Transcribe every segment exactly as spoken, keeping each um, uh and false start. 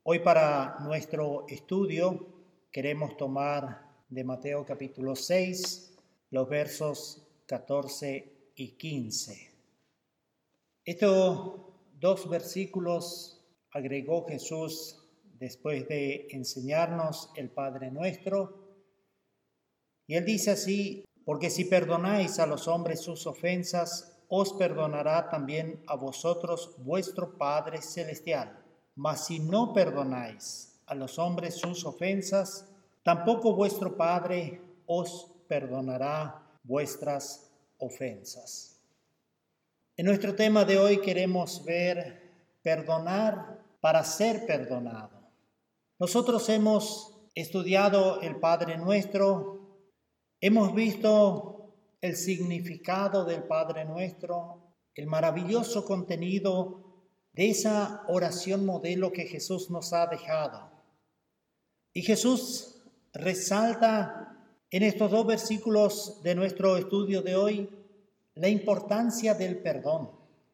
Hoy para nuestro estudio queremos tomar de Mateo capítulo seis los versos catorce y quince. Estos dos versículos agregó Jesús después de enseñarnos el Padre Nuestro. Y él dice así: porque si perdonáis a los hombres sus ofensas, os perdonará también a vosotros vuestro Padre Celestial. Mas si no perdonáis a los hombres sus ofensas, tampoco vuestro Padre os perdonará vuestras ofensas. En nuestro tema de hoy queremos ver perdonar para ser perdonado. Nosotros hemos estudiado el Padre Nuestro, hemos visto el significado del Padre Nuestro, el maravilloso contenido de esa oración modelo que Jesús nos ha dejado. Y Jesús resalta en estos dos versículos de nuestro estudio de hoy la importancia del perdón.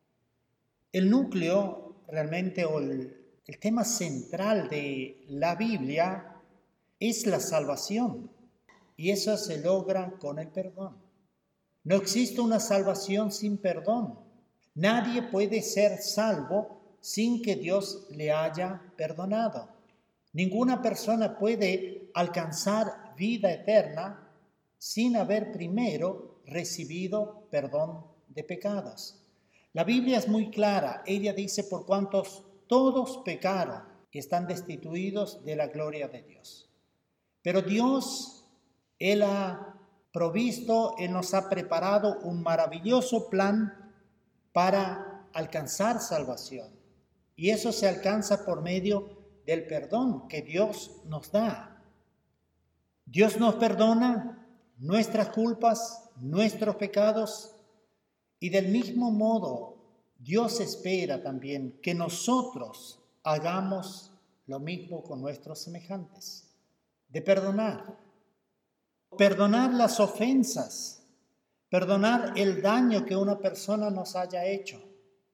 El núcleo realmente o el, el tema central de la Biblia es la salvación. Y eso se logra con el perdón. No existe una salvación sin perdón. Nadie puede ser salvo sin que Dios le haya perdonado. Ninguna persona puede alcanzar vida eterna sin haber primero recibido perdón de pecados. La Biblia es muy clara. Ella dice: por cuantos todos pecaron y están destituidos de la gloria de Dios. Pero Dios, Él ha provisto, Él nos ha preparado un maravilloso plan para alcanzar salvación. Y eso se alcanza por medio del perdón que Dios nos da. Dios nos perdona nuestras culpas, nuestros pecados, y del mismo modo Dios espera también que nosotros hagamos lo mismo con nuestros semejantes, de perdonar. Perdonar las ofensas, perdonar el daño que una persona nos haya hecho.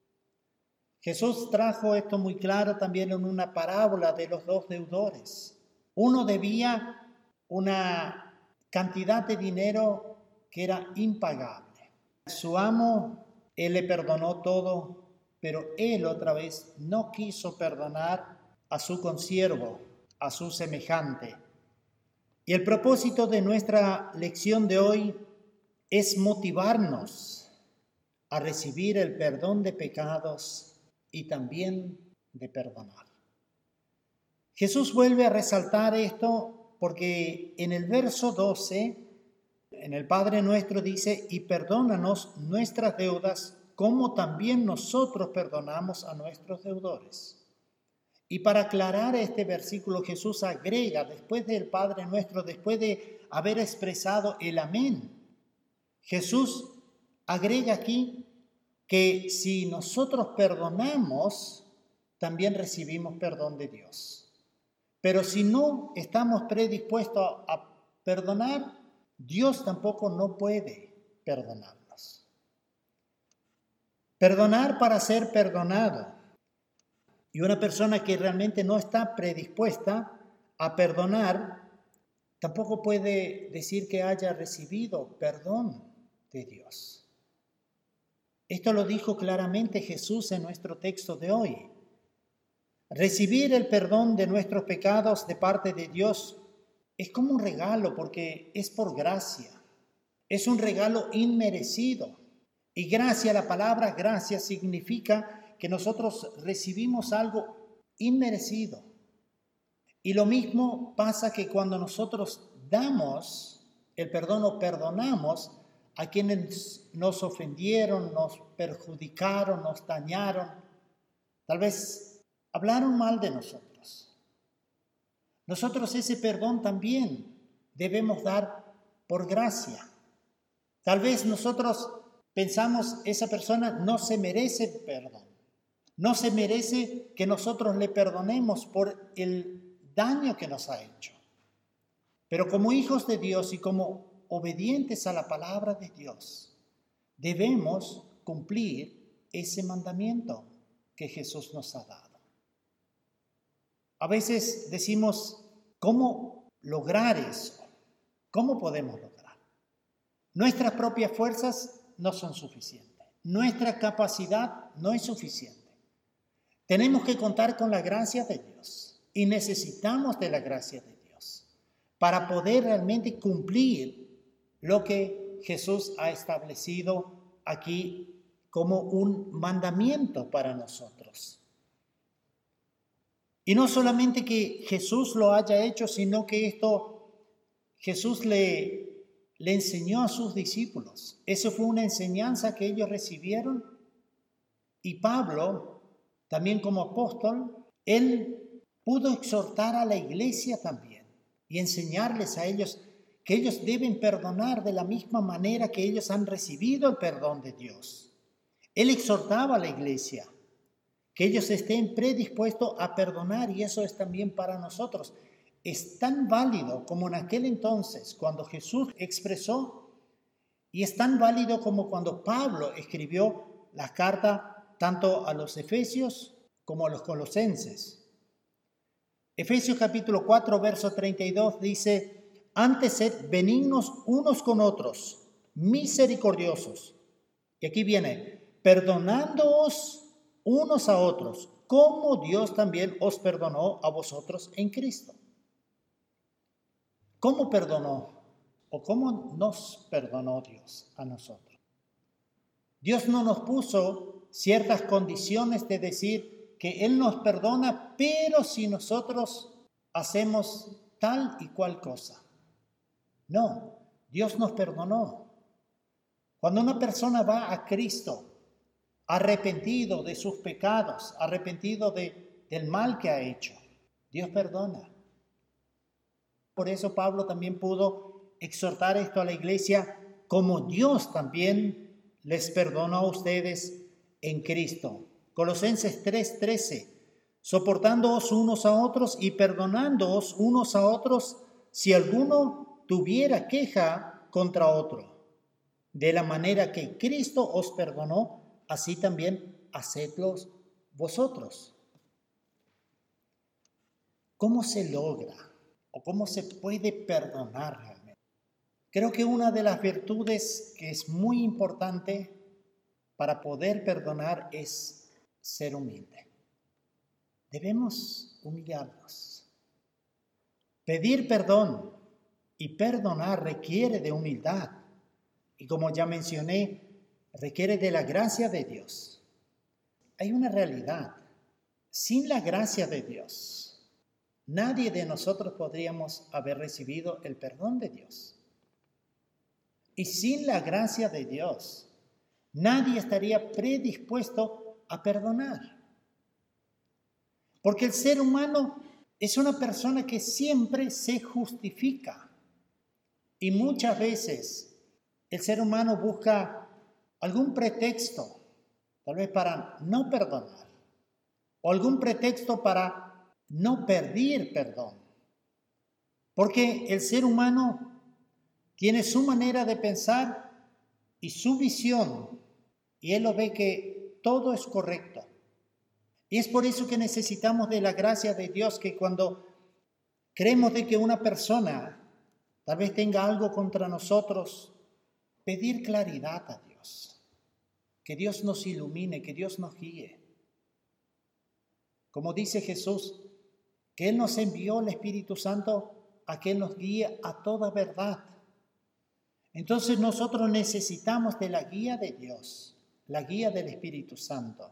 Jesús trajo esto muy claro también en una parábola de los dos deudores. Uno debía una cantidad de dinero que era impagable. Su amo, él le perdonó todo, pero él otra vez no quiso perdonar a su consiervo, a su semejante. Y el propósito de nuestra lección de hoy es motivarnos a recibir el perdón de pecados y también de perdonar. Jesús vuelve a resaltar esto porque en el verso doce, en el Padre Nuestro dice: y perdónanos nuestras deudas como también nosotros perdonamos a nuestros deudores. Y para aclarar este versículo, Jesús agrega, después del Padre Nuestro, después de haber expresado el amén, Jesús agrega aquí que si nosotros perdonamos, también recibimos perdón de Dios. Pero si no estamos predispuestos a perdonar, Dios tampoco no puede perdonarnos. Perdonar para ser perdonado. Y una persona que realmente no está predispuesta a perdonar, tampoco puede decir que haya recibido perdón de Dios. Esto lo dijo claramente Jesús en nuestro texto de hoy. Recibir el perdón de nuestros pecados de parte de Dios es como un regalo porque es por gracia. Es un regalo inmerecido. Y gracia, la palabra gracia significa que nosotros recibimos algo inmerecido. Y lo mismo pasa que cuando nosotros damos el perdón o perdonamos a quienes nos ofendieron, nos perjudicaron, nos dañaron, tal vez hablaron mal de nosotros. Nosotros ese perdón también debemos dar por gracia. Tal vez nosotros pensamos, esa persona no se merece perdón. No se merece que nosotros le perdonemos por el daño que nos ha hecho. Pero como hijos de Dios y como obedientes a la palabra de Dios, debemos cumplir ese mandamiento que Jesús nos ha dado. A veces decimos, ¿cómo lograr eso? ¿Cómo podemos lograr? Nuestras propias fuerzas no son suficientes. Nuestra capacidad no es suficiente. Tenemos que contar con la gracia de Dios y necesitamos de la gracia de Dios para poder realmente cumplir lo que Jesús ha establecido aquí como un mandamiento para nosotros. Y no solamente que Jesús lo haya hecho, sino que esto Jesús le, le enseñó a sus discípulos. Eso fue una enseñanza que ellos recibieron. Y Pablo, también como apóstol, él pudo exhortar a la iglesia también y enseñarles a ellos que ellos deben perdonar de la misma manera que ellos han recibido el perdón de Dios. Él exhortaba a la iglesia que ellos estén predispuestos a perdonar, y eso es también para nosotros. Es tan válido como en aquel entonces cuando Jesús expresó, y es tan válido como cuando Pablo escribió la carta tanto a los Efesios como a los Colosenses. Efesios capítulo cuatro, verso treinta y dos dice: antes sed benignos unos con otros, misericordiosos. Y aquí viene, perdonándoos unos a otros, como Dios también os perdonó a vosotros en Cristo. ¿Cómo perdonó? ¿O cómo nos perdonó Dios a nosotros? Dios no nos puso ciertas condiciones de decir que Él nos perdona, pero si nosotros hacemos tal y cual cosa. No, Dios nos perdonó. Cuando una persona va a Cristo, arrepentido de sus pecados, arrepentido de, del mal que ha hecho, Dios perdona. Por eso Pablo también pudo exhortar esto a la iglesia, como Dios también les perdonó a ustedes en Cristo. Colosenses tres trece, soportándoos unos a otros y perdonándoos unos a otros si alguno tuviera queja contra otro. De la manera que Cristo os perdonó, así también hacedlos vosotros. ¿Cómo se logra o cómo se puede perdonar realmente? Creo que una de las virtudes que es muy importante para poder perdonar es ser humilde. Debemos humillarnos. Pedir perdón y perdonar requiere de humildad. Y como ya mencioné, requiere de la gracia de Dios. Hay una realidad. Sin la gracia de Dios, nadie de nosotros podríamos haber recibido el perdón de Dios. Y sin la gracia de Dios, nadie estaría predispuesto a perdonar. Porque el ser humano es una persona que siempre se justifica. Y muchas veces el ser humano busca algún pretexto, tal vez para no perdonar, o algún pretexto para no pedir perdón. Porque el ser humano tiene su manera de pensar y su visión, y él lo ve que todo es correcto. Y es por eso que necesitamos de la gracia de Dios, que cuando creemos de que una persona tal vez tenga algo contra nosotros, pedir claridad a Dios, que Dios nos ilumine, que Dios nos guíe. Como dice Jesús, que Él nos envió el Espíritu Santo a que Él nos guíe a toda verdad. Entonces nosotros necesitamos de la guía de Dios, la guía del Espíritu Santo,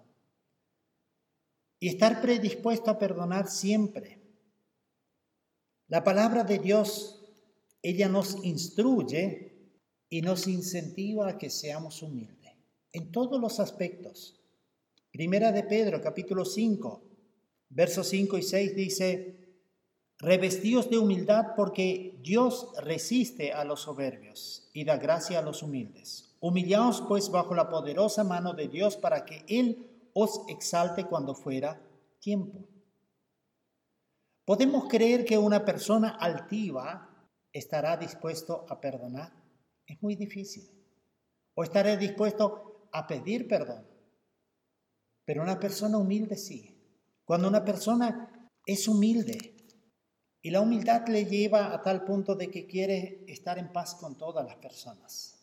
y estar predispuesto a perdonar siempre. La palabra de Dios, ella nos instruye y nos incentiva a que seamos humildes en todos los aspectos. Primera de Pedro, capítulo cinco, versos cinco y seis dice: revestíos de humildad, porque Dios resiste a los soberbios y da gracia a los humildes. Humillaos pues bajo la poderosa mano de Dios, para que Él os exalte cuando fuera tiempo. ¿Podemos creer que una persona altiva estará dispuesto a perdonar? Es muy difícil. O estaré dispuesto a pedir perdón. Pero una persona humilde sí. Cuando una persona es humilde. Y la humildad le lleva a tal punto de que quiere estar en paz con todas las personas.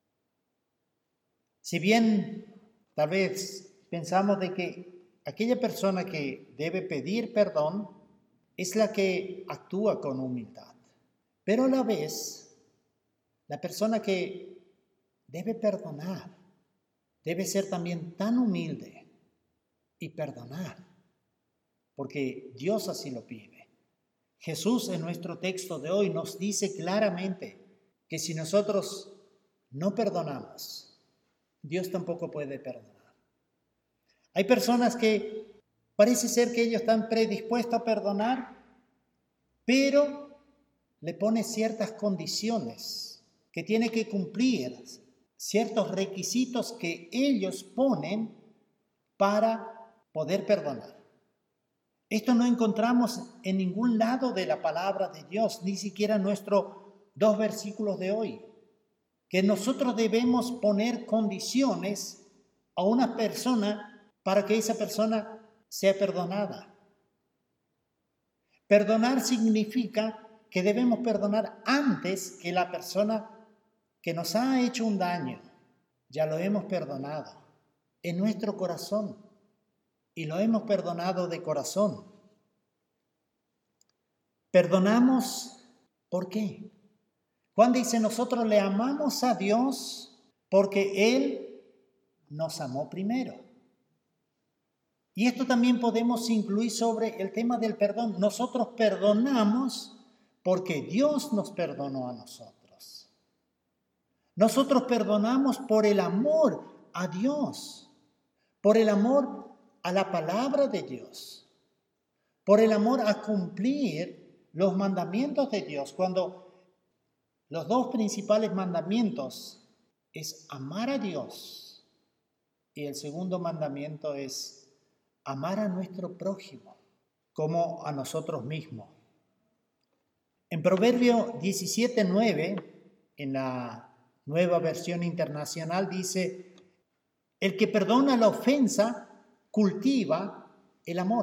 Si bien tal vez pensamos de que aquella persona que debe pedir perdón es la que actúa con humildad, pero a la vez la persona que debe perdonar debe ser también tan humilde y perdonar, porque Dios así lo pide. Jesús en nuestro texto de hoy nos dice claramente que si nosotros no perdonamos, Dios tampoco puede perdonar. Hay personas que parece ser que ellos están predispuestos a perdonar, pero le pone ciertas condiciones que tiene que cumplir, ciertos requisitos que ellos ponen para poder perdonar. Esto no encontramos en ningún lado de la palabra de Dios, ni siquiera en nuestros dos versículos de hoy, que nosotros debemos poner condiciones a una persona para que esa persona sea perdonada. Perdonar significa que debemos perdonar antes que la persona que nos ha hecho un daño. Ya lo hemos perdonado en nuestro corazón. Y lo hemos perdonado de corazón. Perdonamos, ¿por qué? Juan dice, nosotros le amamos a Dios porque Él nos amó primero. Y esto también podemos incluir sobre el tema del perdón. Nosotros perdonamos porque Dios nos perdonó a nosotros. Nosotros perdonamos por el amor a Dios, por el amor a la palabra de Dios, por el amor a cumplir los mandamientos de Dios, cuando los dos principales mandamientos es amar a Dios y el segundo mandamiento es amar a nuestro prójimo como a nosotros mismos. En Proverbio diecisiete nueve, en la Nueva Versión Internacional, dice, el que perdona la ofensa cultiva el amor.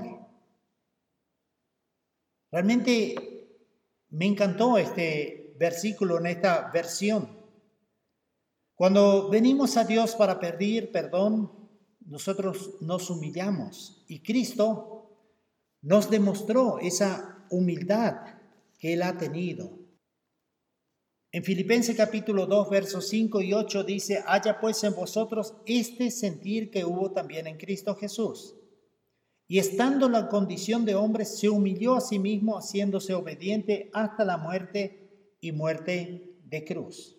Realmente me encantó este versículo en esta versión. Cuando venimos a Dios para pedir perdón, nosotros nos humillamos y Cristo nos demostró esa humildad que Él ha tenido. En Filipenses capítulo dos, versos cinco y ocho dice, haya pues en vosotros este sentir que hubo también en Cristo Jesús. Y estando en la condición de hombre, se humilló a sí mismo, haciéndose obediente hasta la muerte y muerte de cruz.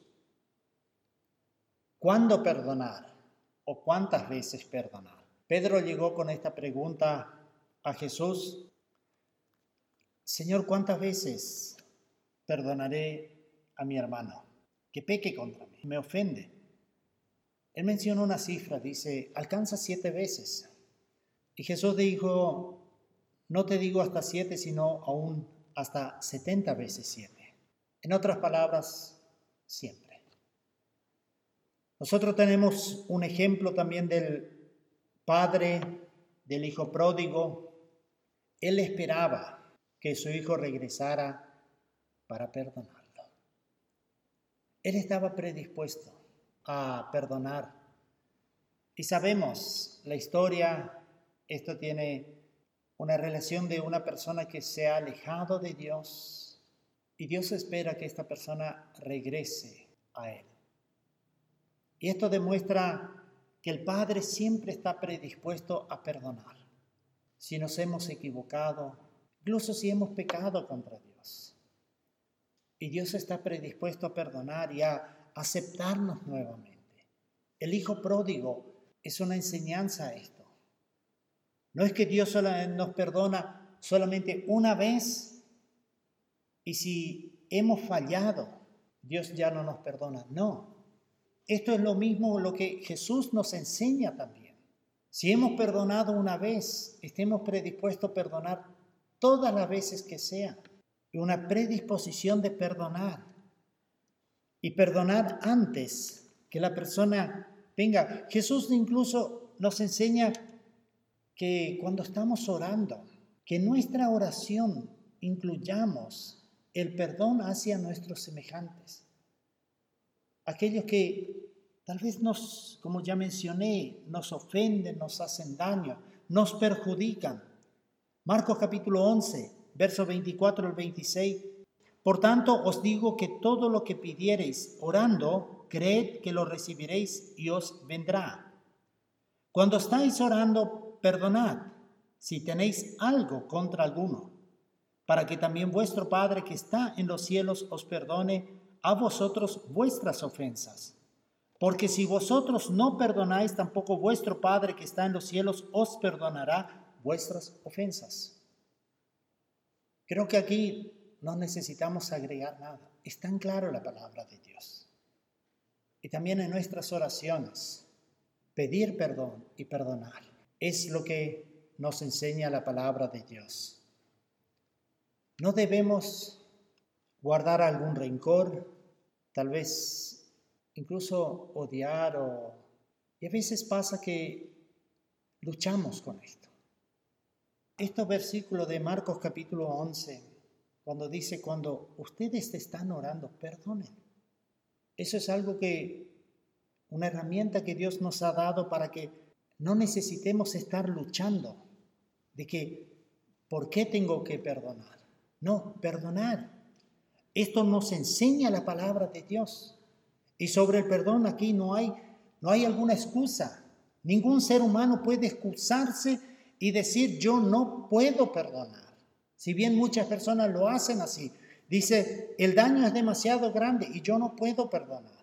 ¿Cuándo perdonar? ¿O cuántas veces perdonar? Pedro llegó con esta pregunta a Jesús. Señor, ¿cuántas veces perdonaré a mi hermano que peque contra mí, me ofende? Él mencionó una cifra, dice, alcanza siete veces. Y Jesús dijo, no te digo hasta siete, sino aún hasta setenta veces siete. En otras palabras, siempre. Nosotros tenemos un ejemplo también del padre del hijo pródigo. Él esperaba que su hijo regresara para perdonar. Él estaba predispuesto a perdonar. Y sabemos la historia, esto tiene una relación de una persona que se ha alejado de Dios y Dios espera que esta persona regrese a Él. Y esto demuestra que el Padre siempre está predispuesto a perdonar. Si nos hemos equivocado, incluso si hemos pecado contra Dios. Y Dios está predispuesto a perdonar y a aceptarnos nuevamente. El hijo pródigo es una enseñanza a esto. No es que Dios nos perdona solamente una vez y si hemos fallado, Dios ya no nos perdona. No, esto es lo mismo lo que Jesús nos enseña también. Si hemos perdonado una vez, estemos predispuestos a perdonar todas las veces que sean. Una predisposición de perdonar y perdonar antes que la persona venga. Jesús incluso nos enseña que cuando estamos orando, que nuestra oración incluyamos el perdón hacia nuestros semejantes. Aquellos que tal vez nos, como ya mencioné, nos ofenden, nos hacen daño, nos perjudican. Marcos capítulo once, versos veinticuatro al veintiséis. Por tanto, os digo que todo lo que pidiereis orando, creed que lo recibiréis y os vendrá. Cuando estáis orando, perdonad si tenéis algo contra alguno, para que también vuestro Padre que está en los cielos os perdone a vosotros vuestras ofensas. Porque si vosotros no perdonáis, tampoco vuestro Padre que está en los cielos os perdonará vuestras ofensas. Creo que aquí no necesitamos agregar nada. Es tan claro la palabra de Dios. Y también en nuestras oraciones, pedir perdón y perdonar es lo que nos enseña la palabra de Dios. No debemos guardar algún rencor, tal vez incluso odiar, o, y a veces pasa que luchamos con esto. Estos versículos de Marcos capítulo once, cuando dice, cuando ustedes están orando, perdonen. Eso es algo que, una herramienta que Dios nos ha dado para que no necesitemos estar luchando de que, ¿por qué tengo que perdonar? No, perdonar. Esto nos enseña la palabra de Dios. Y sobre el perdón aquí no hay, no hay alguna excusa. Ningún ser humano puede excusarse y decir, yo no puedo perdonar. Si bien muchas personas lo hacen así. Dice, el daño es demasiado grande y yo no puedo perdonar.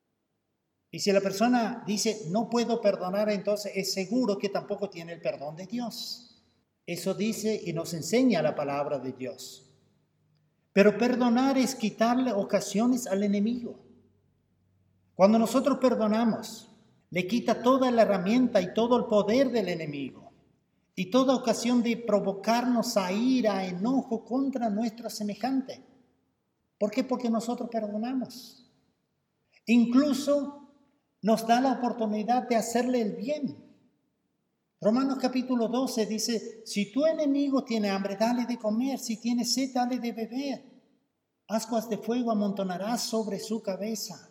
Y si la persona dice, no puedo perdonar, entonces es seguro que tampoco tiene el perdón de Dios. Eso dice y nos enseña la palabra de Dios. Pero perdonar es quitarle ocasiones al enemigo. Cuando nosotros perdonamos, le quita toda la herramienta y todo el poder del enemigo. Y toda ocasión de provocarnos a ira, a enojo contra nuestro semejante. ¿Por qué? Porque nosotros perdonamos. Incluso nos da la oportunidad de hacerle el bien. Romanos capítulo doce dice, si tu enemigo tiene hambre, dale de comer. Si tiene sed, dale de beber. Ascuas de fuego amontonarás sobre su cabeza.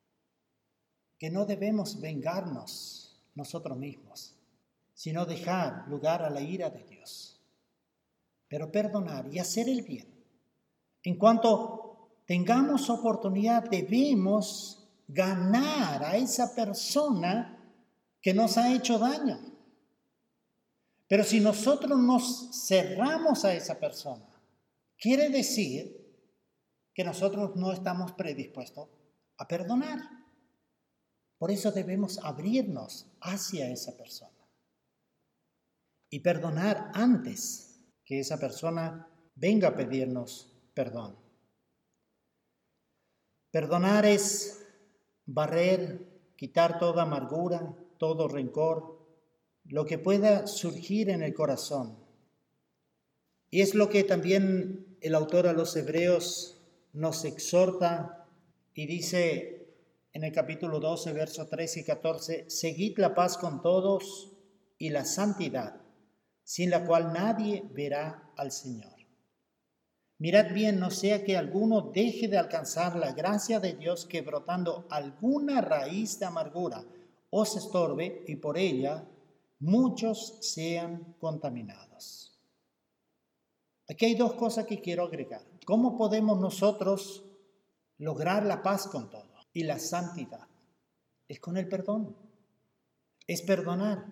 Que no debemos vengarnos nosotros mismos, sino dejar lugar a la ira de Dios. Pero perdonar y hacer el bien. En cuanto tengamos oportunidad, debemos ganar a esa persona que nos ha hecho daño. Pero si nosotros nos cerramos a esa persona, quiere decir que nosotros no estamos predispuestos a perdonar. Por eso debemos abrirnos hacia esa persona y perdonar antes que esa persona venga a pedirnos perdón. Perdonar es barrer, quitar toda amargura, todo rencor, lo que pueda surgir en el corazón. Y es lo que también el autor a los Hebreos nos exhorta y dice en el capítulo doce, versos trece y catorce, seguid la paz con todos y la santidad, sin la cual nadie verá al Señor. Mirad bien, no sea que alguno deje de alcanzar la gracia de Dios, que brotando alguna raíz de amargura os estorbe y por ella muchos sean contaminados. Aquí hay dos cosas que quiero agregar. ¿Cómo podemos nosotros lograr la paz con todos y la santidad? Es con el perdón, es perdonar.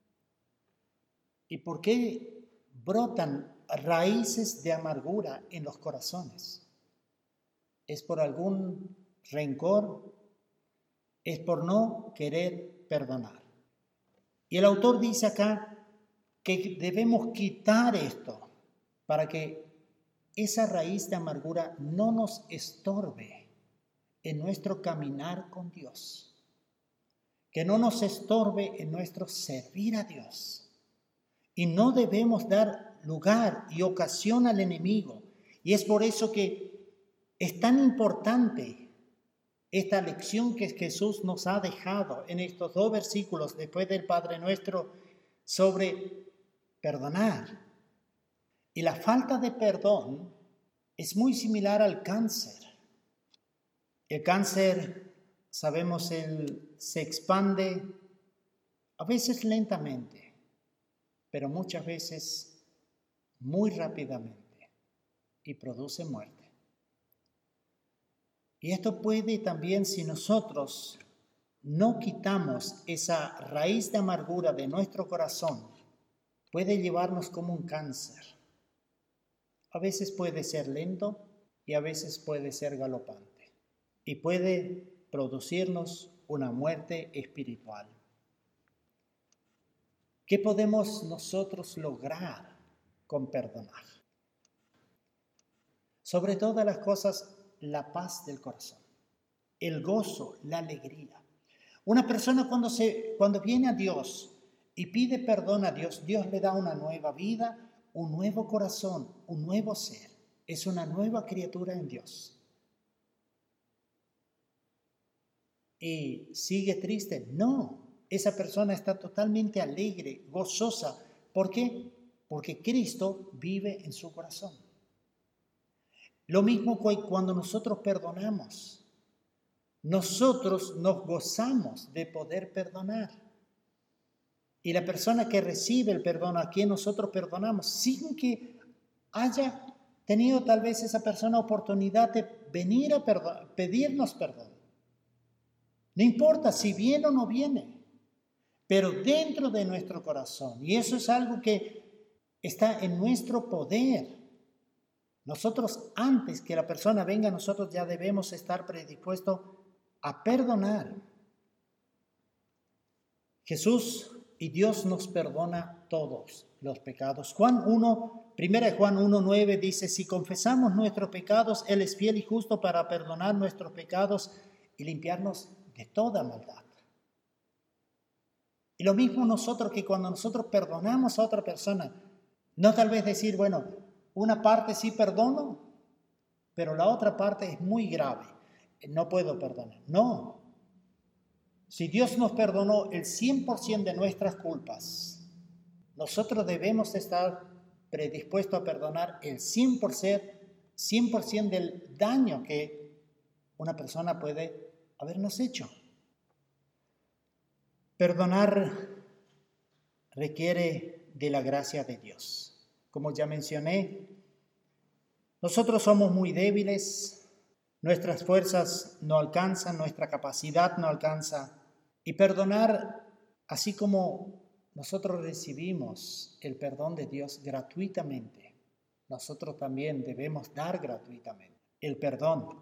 ¿Y por qué brotan raíces de amargura en los corazones? ¿Es por algún rencor? ¿Es por no querer perdonar? Y el autor dice acá que debemos quitar esto para que esa raíz de amargura no nos estorbe en nuestro caminar con Dios, que no nos estorbe en nuestro servir a Dios. Y no debemos dar lugar y ocasión al enemigo. Y es por eso que es tan importante esta lección que Jesús nos ha dejado en estos dos versículos después del Padre Nuestro sobre perdonar. Y la falta de perdón es muy similar al cáncer. El cáncer, sabemos, él se expande a veces lentamente, pero muchas veces muy rápidamente y produce muerte. Y esto puede también, si nosotros no quitamos esa raíz de amargura de nuestro corazón, puede llevarnos como un cáncer. A veces puede ser lento y a veces puede ser galopante. Y puede producirnos una muerte espiritual. ¿Qué podemos nosotros lograr con perdonar? Sobre todas las cosas, la paz del corazón, el gozo, la alegría. Una persona cuando, se, cuando viene a Dios y pide perdón a Dios, Dios le da una nueva vida, un nuevo corazón, un nuevo ser. Es una nueva criatura en Dios. ¿Y sigue triste? No, esa persona está totalmente alegre, gozosa. ¿Por qué? Porque Cristo vive en su corazón. Lo mismo cuando nosotros perdonamos. Nosotros nos gozamos de poder perdonar. Y la persona que recibe el perdón, a quien nosotros perdonamos, sin que haya tenido tal vez esa persona oportunidad de venir a perdón, pedirnos perdón. No importa si viene o no viene, pero dentro de nuestro corazón. Y eso es algo que está en nuestro poder. Nosotros, antes que la persona venga, nosotros ya debemos estar predispuestos a perdonar. Jesús y Dios nos perdona todos los pecados. Juan uno, primera de Juan uno, nueve dice, si confesamos nuestros pecados, Él es fiel y justo para perdonar nuestros pecados y limpiarnos de toda maldad. Y lo mismo nosotros, que cuando nosotros perdonamos a otra persona, no tal vez decir, bueno, una parte sí perdono, pero la otra parte es muy grave, no puedo perdonar. No. Si Dios nos perdonó el cien por ciento de nuestras culpas, nosotros debemos estar predispuestos a perdonar el cien por ciento del daño que una persona puede habernos hecho. Perdonar requiere de la gracia de Dios. Como ya mencioné, nosotros somos muy débiles, nuestras fuerzas no alcanzan, nuestra capacidad no alcanza. Y perdonar, así como nosotros recibimos el perdón de Dios gratuitamente, nosotros también debemos dar gratuitamente el perdón.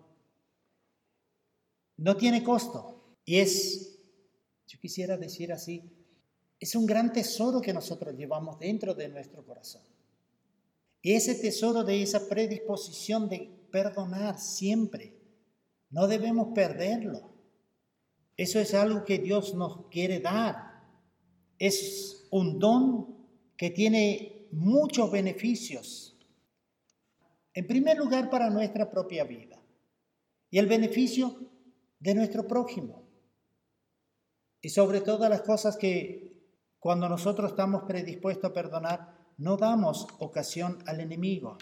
No tiene costo y es, yo quisiera decir así, es un gran tesoro que nosotros llevamos dentro de nuestro corazón. Y ese tesoro de esa predisposición de perdonar siempre, no debemos perderlo. Eso es algo que Dios nos quiere dar. Es un don que tiene muchos beneficios. En primer lugar, para nuestra propia vida. Y el beneficio de nuestro prójimo. Y sobre todas las cosas que cuando nosotros estamos predispuestos a perdonar, no damos ocasión al enemigo.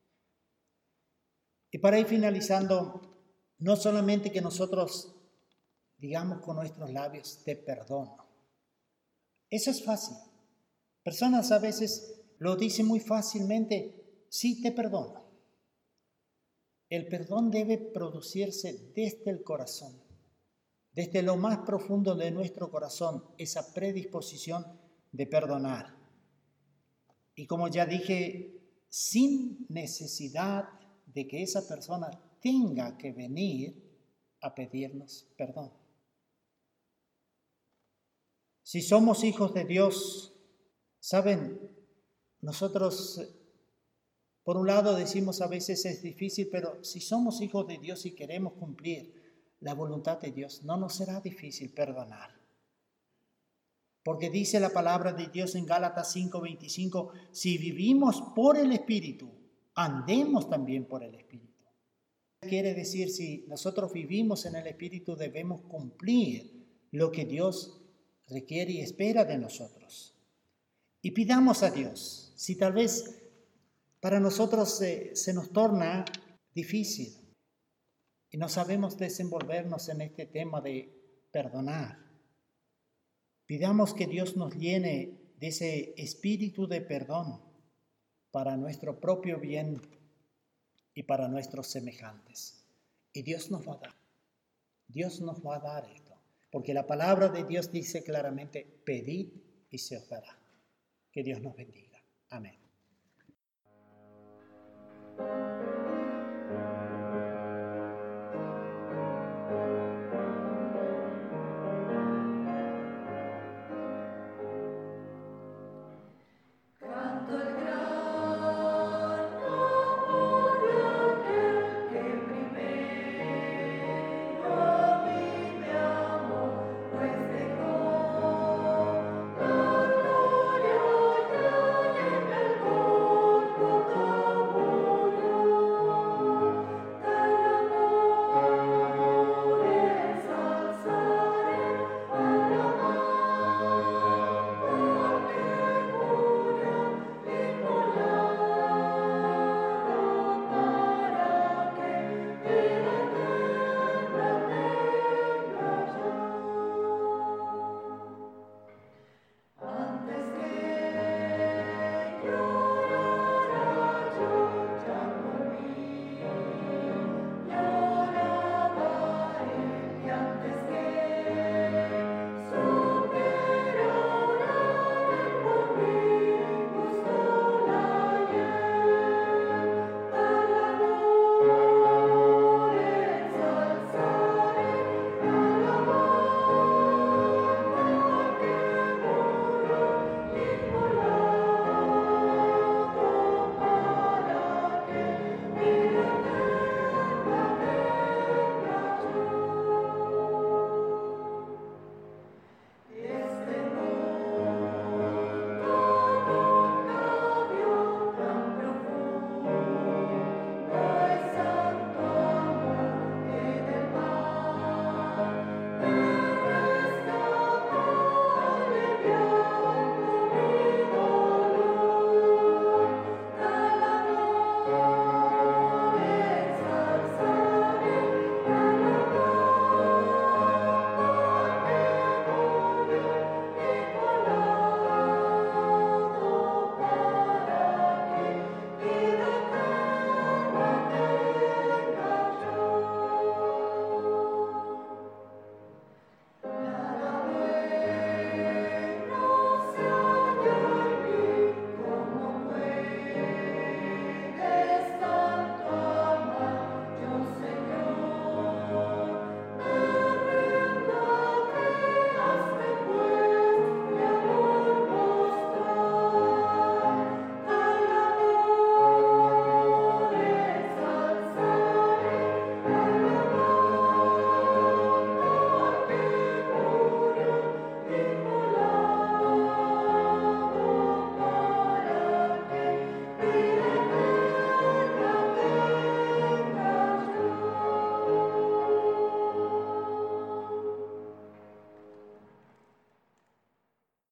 Y para ir finalizando, no solamente que nosotros digamos con nuestros labios, te perdono. Eso es fácil. Personas a veces lo dicen muy fácilmente, sí, te perdono. El perdón debe producirse desde el corazón, desde lo más profundo de nuestro corazón, esa predisposición de perdonar. Y como ya dije, sin necesidad de que esa persona tenga que venir a pedirnos perdón. Si somos hijos de Dios, saben, nosotros por un lado decimos a veces es difícil, pero si somos hijos de Dios y queremos cumplir la voluntad de Dios, no nos será difícil perdonar. Porque dice la palabra de Dios en Gálatas cinco veinticinco, si vivimos por el Espíritu, andemos también por el Espíritu. Quiere decir, si nosotros vivimos en el Espíritu, debemos cumplir lo que Dios requiere y espera de nosotros. Y pidamos a Dios, si tal vez para nosotros se, se nos torna difícil y no sabemos desenvolvernos en este tema de perdonar. Pidamos que Dios nos llene de ese espíritu de perdón para nuestro propio bien y para nuestros semejantes. Y Dios nos va a dar, Dios nos va a dar esto, porque la palabra de Dios dice claramente, pedid y se os dará. Que Dios nos bendiga. Amén.